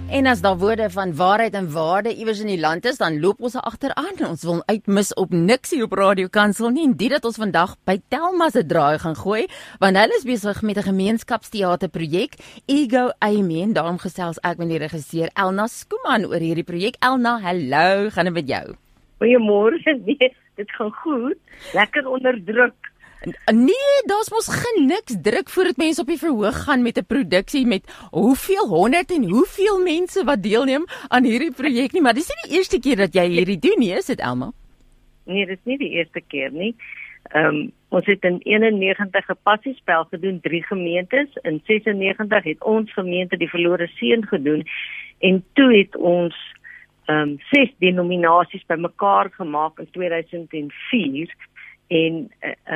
En as daar woorde van waarheid en waarde iewers in die land is, dan loop ons agteraan. Ons wil uitmis op niks hier op Radio Kansel nie. En dit dat ons vandag by Telma se draai gaan gooi, want hulle is besig met 'n gemeenskapsteaterprojek, Ego Amy, en daarom gesels ek met die regisseur Elna Skuman oor hierdie projek. Elna, hallo, gaan dit met jou? Goeiemôre, nee, dit gaan goed. Lekker onder druk. Nee, daar's mos niks druk voordat mense op die verhoog gaan met 'n produksie met hoeveel honderd en hoeveel mense wat deelneem aan hierdie projek nie, maar dis nie die eerste keer dat jy hierdie doen nie, is dit, Elma? Nee, dit is nie die eerste keer nie. Ons het in 91 'n passiespel gedoen, 3 gemeentes. In 96 het ons gemeente die Verlore Seun gedoen en toe het ons 6 denominasies bymekaar gemaak in 2004 en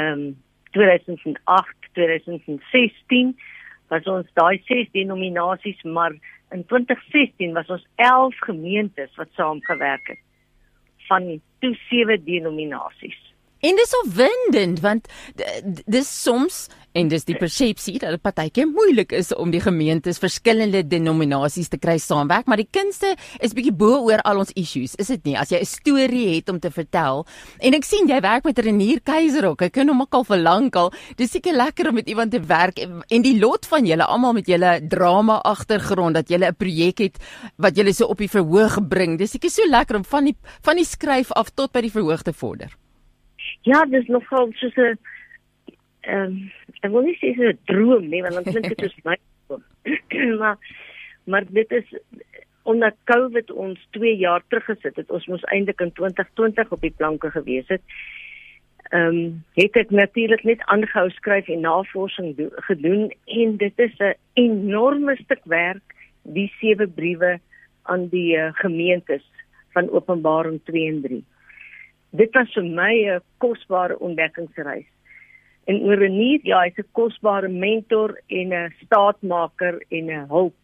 2008, 2016 was ons daai 6 denominasies, maar in 2016 was ons 11 gemeentes wat saamgewerk het van toe 7 denominasies. En dis opwindend, want dis soms, en dis die persepsie, dat dit partykeer moeilik is om die gemeentes verskillende denominasies te kry saamwerk, maar die kunste is bietjie bo oor al ons issues, is dit nie? As jy 'n storie het om te vertel, en ek sien, jy werk met Renier Keiser ook, ek ken hom ook al vir lank al, dis seker lekker om met iemand te werk, en die lot van julle, almal met julle drama agtergrond, dat julle 'n projek het, wat julle so op die verhoog bring, dis seker so lekker om van die skryf af tot by die verhoog te vorder. Ja, dis nogal soos 'n ek wil nie sê so 'n droom nie, want dan klink dit soos my droom. maar dit is omdat COVID ons 2 jaar teruggesit het. Ons moes eintlik in 2020 op die planke gewees het. Het ek natuurlik net aangehou skryf en navorsing gedoen en dit is 'n enorme stuk werk, die 7 briewe aan die gemeentes van Openbaring 2 en 3. Dit was vir my 'n kosbare ontdekkingsreis. En oor Renier, ja, hy's 'n kosbare mentor en 'n staatmaker en 'n hulp.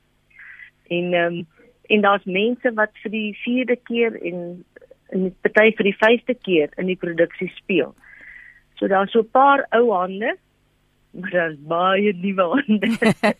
En daar's mense wat vir die 4de keer en party vir die 5de keer in die produksie speel. So daar's so 'n paar ou hande, maar daar's baie nuwe hande.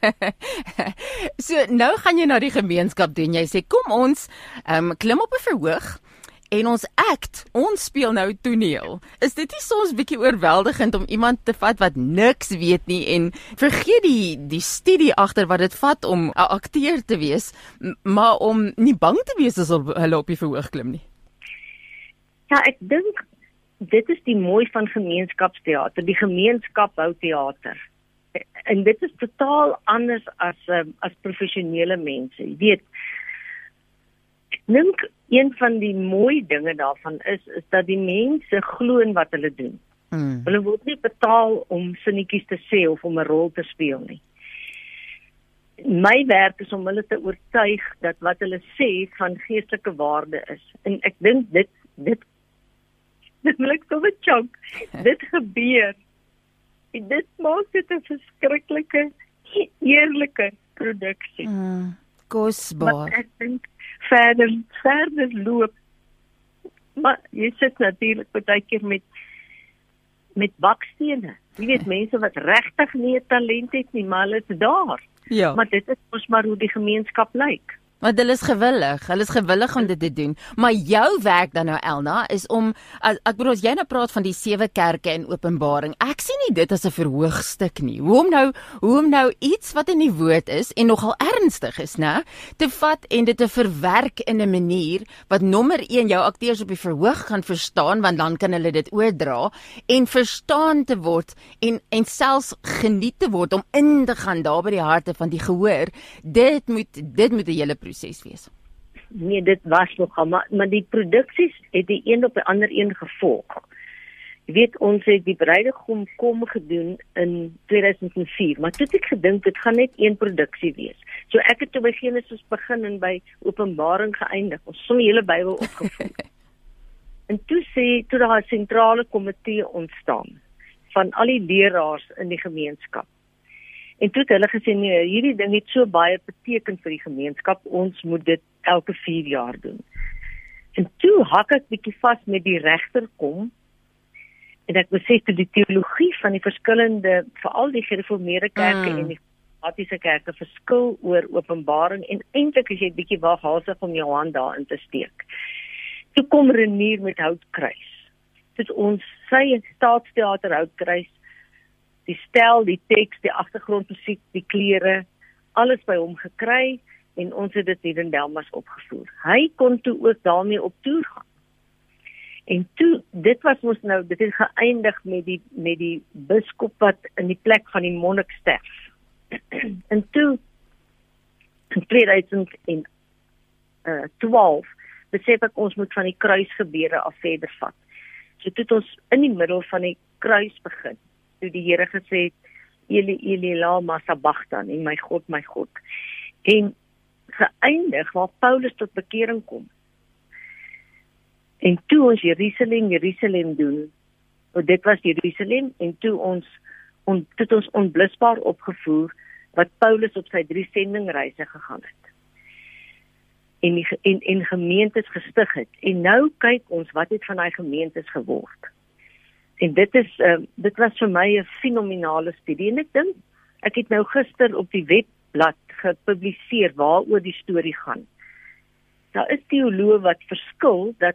So nou gaan jy na die gemeenskap doen. Jy sê kom ons klim op 'n verhoog. En ons speel nou toneel. Is dit nie soms bietjie oorweldigend om iemand te vat wat niks weet nie en vergeet die studie agter wat dit vat om 'n akteur te wees, maar om nie bang te wees as hulle op die verhoog klim nie? Ja, ek dink dit is die mooi van gemeenskapsteater. Die gemeenskap hou teater. En dit is totaal anders as professionele mense. Jy weet, ek dink een van die mooi dinge daarvan is dat die mense glo in wat hulle doen. Hulle word nie betaal om sinnetjies te sê of om 'n rol te speel nie. My werk is om hulle te oortuig dat wat hulle sê van geestelike waarde is. En ek dink dit wil ek so met chunk. Dit gebeur. En dit maak dit 'n verskriklike, eerlike produksie. Kosbaar. Maar ek dink verder loop. Maar jy sit natuurlik baie keer met bakstene. Jy weet, mense wat regtig nie 'n talent het nie, maar hulle is daar. Ja. Maar dit is mos maar hoe die gemeenskap lyk. Want hulle is gewillig om dit te doen. Maar jou werk dan nou, Elna, is om, ek bedoel, as jy nou praat van die 7 kerke en Openbaring, ek sien nie dit as 'n verhoogstuk nie. Hoe om nou iets wat in die woord is en nogal ernstig is, né, te vat en dit te verwerk in 'n manier wat nommer 1 jou akteurs op die verhoog gaan verstaan, want dan kan hulle dit oordra en verstaan te word en selfs geniet te word om in te gaan daar by die harte van die gehoor. Dit moet 'n hele proses wees. Nee, dit was nogal, maar die produksies het die een op die ander een gevolg. Jy weet, ons het die Bruidegom kom gedoen in 2004, maar toe het ek gedink, dit gaan net een produksie wees. So ek het toe by Genesis begin en by Openbaring geëindig. Ons het die hele Bybel opgevoer. En toe daar 'n sentrale komitee ontstaan van al die leraars in die gemeenskap. En toe het hulle gesê, nee, hierdie ding het so baie beteken vir die gemeenskap, ons moet dit elke 4 jaar doen. En toe hak ek bietjie vas met die regterkom, en ek besef dat die teologie van die verskillende, veral die gereformeerde kerke en die charismatiese kerke verskil oor Openbaring en eintlik is jy bietjie waaghalsig om jou hand daarin te steek. Toe kom Renier met Houtkruis. Dit ons sy Staatsteater Houtkruis, die stel, die teks, die agtergrondmusiek, die klere, alles by hom gekry en ons het dit hier in Delmas opgevoer. Hy kon toe ook daarmee op toer gaan. En toe, dit was ons nou, dit het geëindig met die biskop wat in die plek van die monnik sterf. En toe, in 2012, besef ek ons moet van die kruisgebede af verder vat. So toe het ons in die middel van die kruis begin, toe die Here gesê het, Eli, Eli, lama sabachthani, en my God, en geëindig waar Paulus tot bekering kom. En toe ons Jerusalem doen, dit was Jerusalem, en toe ons onblusbaar opgevoer, wat Paulus op sy 3 sendingreise gegaan het. En gemeentes gestig het. En nou kyk ons, wat het van die gemeentes geword. En dit was vir my 'n fenominale studie, en ek dink, ek het nou gister op die webblad gepubliseer, waaroor die storie gaan. Daar is teoloë wat verskil, dat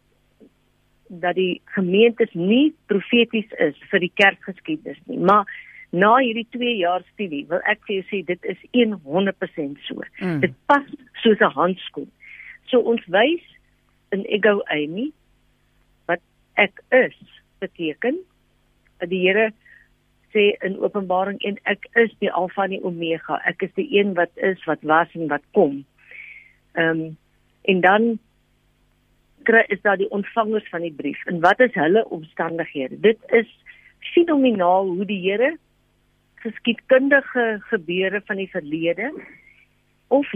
die gemeentes nie profeties is vir die kerkgeskiedenis nie, maar na hierdie 2 jaar studie, wil ek vir jou sê, dit is 100% so. Dit pas soos 'n handskoen. So ons wys in ego eimi, wat ek is, beteken, die Here sê in Openbaring 1, ek is die Alfa en die Omega, ek is die een wat is, wat was en wat kom. En dan is daar die ontvangers van die brief, en wat is hulle omstandighede? Dit is fenomenaal hoe die Here geskiedkundige gebeure van die verlede, of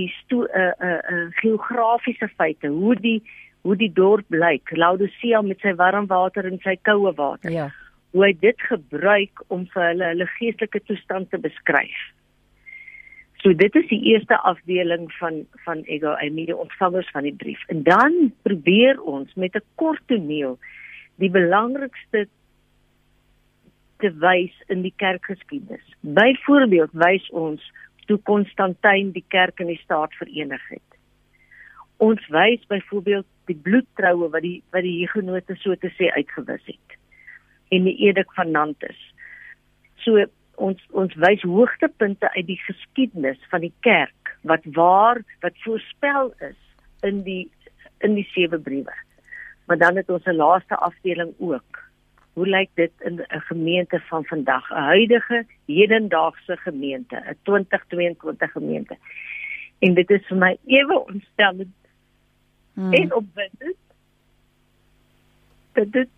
geografiese feite, hoe die dorp lyk, Laodicea met sy warm water en sy koue water, Ja. hoe hy dit gebruik om vir hulle geestelike toestand te beskryf. So dit is die eerste afdeling van ego eimi, die ontvangers van die brief. En dan probeer ons met 'n kort toneel die belangrikste te wys in die kerkgeskiedenis. Byvoorbeeld wys ons toe Konstantyn die kerk en die staat verenig het. Ons wys byvoorbeeld die bloedtroue wat die Hugenote so te sê uitgewis het. En die edik van Nantes. So ons wys hoogtepunte uit die geskiedenis van die kerk wat voorspel is in die 7 briewe. Maar dan het ons 'n laaste afdeling ook. Hoe lyk dit in 'n gemeente van vandag, 'n huidige hedendaagse gemeente, 'n 2022 gemeente. En dit is vir my ewe ontstellend en opwindend dat dit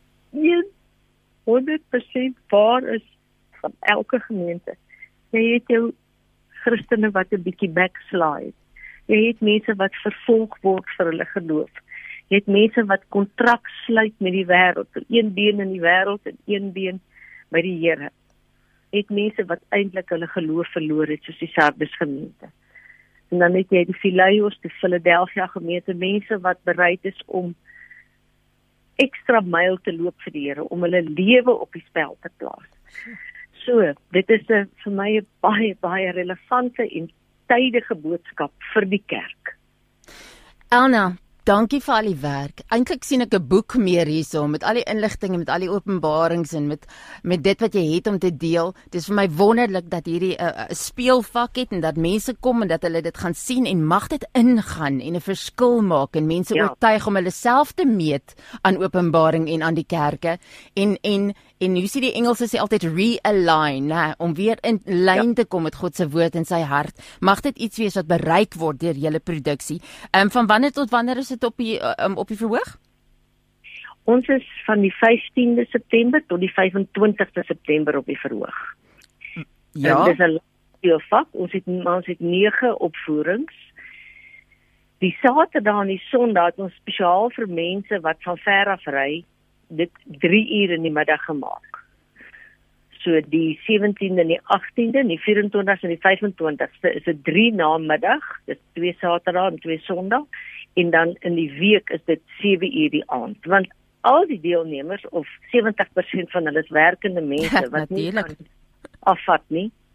100% waar is van elke gemeente. Jy het jou Christene wat 'n bietjie backslide. Jy het mense wat vervolg word vir hulle geloof. Jy het mense wat kontrak sluit met die wêreld, een been in die wêreld en een been by die Here. Jy het mense wat eintlik hulle geloof verloor het, soos die Sardes gemeente. En dan het jy die Phileios, die Philadelphia gemeente, mense wat bereid is om ekstra myl te loop vir die Here, om hulle lewe op die spel te plaas. So, dit is vir my 'n baie, baie relevante en tydige boodskap vir die kerk. Elna, dankie vir al die werk. Eintlik sien ek 'n boek meer hierso met al die inligting en met al die openbarings en met dit wat jy het om te deel. Dit is vir my wonderlik dat hierdie 'n speelvak het en dat mense kom en dat hulle dit gaan sien en mag dit ingaan en 'n verskil maak en mense oortuig om hulle self te meet aan Openbaring en aan die kerke en hoe sê die Engelse sê altyd realign, né, om weer in lyn te kom met God se woord en sy hart. Mag dit iets wees wat bereik word deur julle produksie. Van wanneer tot wanneer is dit op die verhoog? Ons is van die 15de September tot die 25de September op die verhoog. Ja. Dit is 'n speelvak. Ons het 9 opvoerings. Die Saterdag en die Sondag het ons spesiaal vir mense wat van ver af ry, dit 3 uur in die middag gemaak. So die 17de en die 18de, en die 24ste en die 25ste is dit 3 namiddag, dit 2 Saterdag en 2 Sondag, en dan in die week is dit 7 uur die aand. Want al die deelnemers, of 70% van hulle is werkende mense, wat nie kan afvat nie.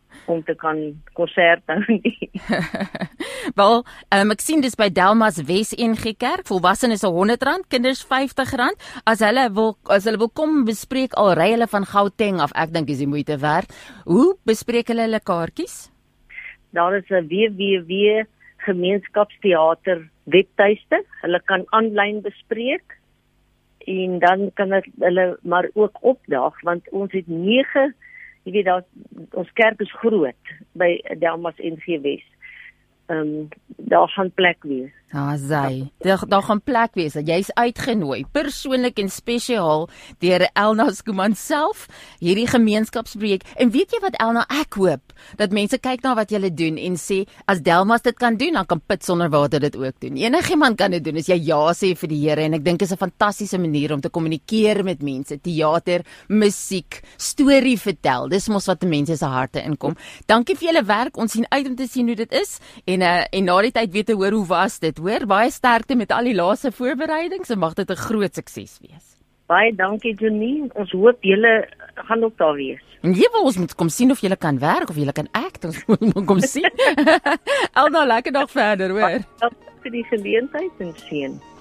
om te kan konsert hou nie. Wel, ek sien dis by Delmas Wes NG Kerk, volwassenes R100, kinders R50. As hulle wil kom bespreek, al ry hulle van Gauteng af, ek dink is die moeite werd. Hoe bespreek hulle kaartjies? Daar is 'n www gemeenskapsteater webtuiste. Hulle kan aanlyn bespreek en dan kan hulle maar ook opdaag, want ons het 9, jy weet ons kerk is groot by Delmas NG Wes. Daar gaan plek wees. Daar gaan plek wees. Jy's uitgenooi, persoonlik en spesiaal deur Elna Skuman self, hierdie gemeenskapsprojek. En weet jy wat Elna, ek hoop dat mense kyk na wat jy doen en sê, as Delmas dit kan doen, dan kan Pit Sonder Water dit ook doen. Enigiemand kan dit doen as jy ja sê vir die Here, en ek dink is 'n fantastiese manier om te kommunikeer met mense. Teater, musiek, storie vertel. Dis mos wat die mense se harte inkom. Dankie vir julle werk. Ons sien uit om te sien hoe dit is. En na die tyd weet te hoor hoe was dit, hoor? Baie sterkte met al die laaste voorbereidings en mag dit 'n groot sukses wees. Baie dankie Janine. Ons hoop julle gaan ook daar wees. En ons moet kom sien of julle kan werk of julle kan act. Ons moet kom sien. Elna, lekker dag verder, hoor. Dankie vir die geleentheid en seën.